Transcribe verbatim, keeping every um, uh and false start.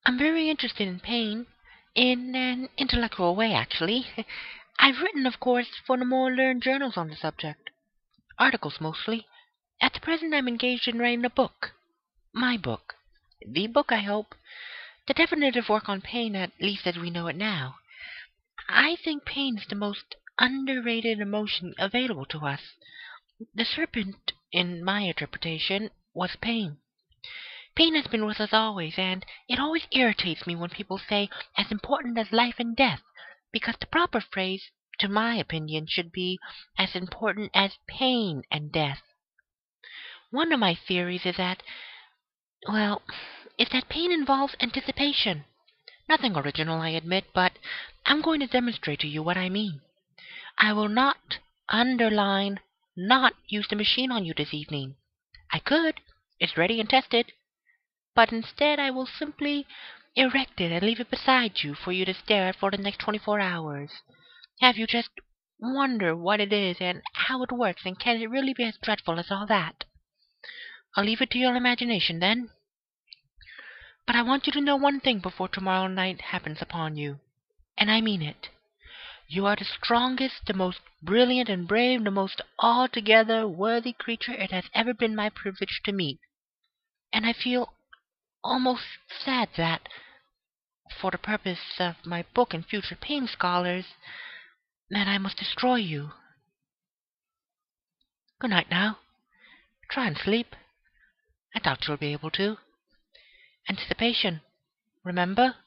I'm very interested in pain, in an intellectual way, actually. I've written, of course, for the more learned journals on the subject. Articles mostly. At the present I'm engaged in writing a book. My book. The book, I hope. The definitive work on pain, at least as we know it now. I think pain is the most underrated emotion available to us. The serpent, in my interpretation, was pain. Pain has been with us always, and it always irritates me when people say as important as life and death, because the proper phrase, to my opinion, should be as important as pain and death. One of my theories is that, well, is that pain involves anticipation. Nothing original, I admit, but I'm going to demonstrate to you what I mean. I will not, underline, not use the machine on you this evening. I could. It's ready and tested. But instead I will simply erect it and leave it beside you for you to stare at for the next twenty-four hours. Have you just wonder what it is and how it works, and can it really be as dreadful as all that? I'll leave it to your imagination then. But I want you to know one thing before tomorrow night happens upon you, and I mean it. You are the strongest, the most brilliant and brave, the most altogether worthy creature it has ever been my privilege to meet. And I feel almost sad that, for the purpose of my book and future pain scholars, that I must destroy you. Good night now. Try and sleep. I doubt you'll be able to. Anticipation, remember?